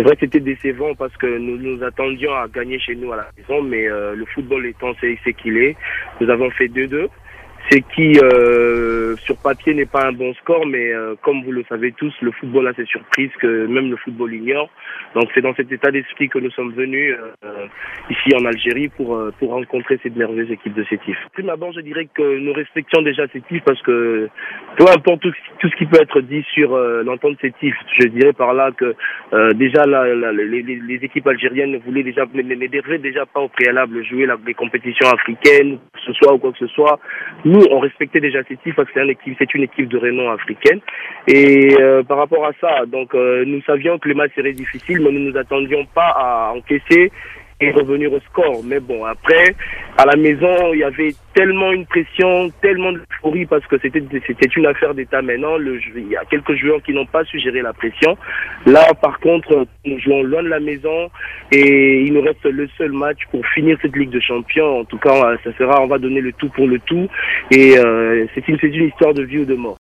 vrai que c'était décevant parce que nous nous attendions à gagner chez nous à la maison, mais le football étant c'est qu'il est, nous avons fait 2-2. C'est qui, sur papier, n'est pas un bon score, mais comme vous le savez tous, le football a ses surprises que même le football ignore. Donc c'est dans cet état d'esprit que nous sommes venus ici en Algérie pour rencontrer cette merveilleuse équipe de Sétif. Prime abord, je dirais que nous respections déjà Sétif parce que peu importe tout ce qui peut être dit sur l'entente Sétif, je dirais par là que déjà les équipes algériennes ne devaient déjà pas au préalable jouer les compétitions africaines, que ce soit ou quoi que ce soit. Nous, on respectait déjà Sétif parce que c'est une équipe de renom africaine. Et par rapport à ça, donc nous savions que le match serait difficile, mais nous ne nous attendions pas à encaisser et revenir au score. Mais bon, après, à la maison, il y avait tellement une pression, tellement d'euphorie parce que c'était une affaire d'État maintenant. Il y a quelques joueurs qui n'ont pas su gérer la pression. Là, par contre, nous jouons loin de la maison et il nous reste le seul match pour finir cette Ligue de Champions. En tout cas, on va donner le tout pour le tout et c'est une histoire de vie ou de mort.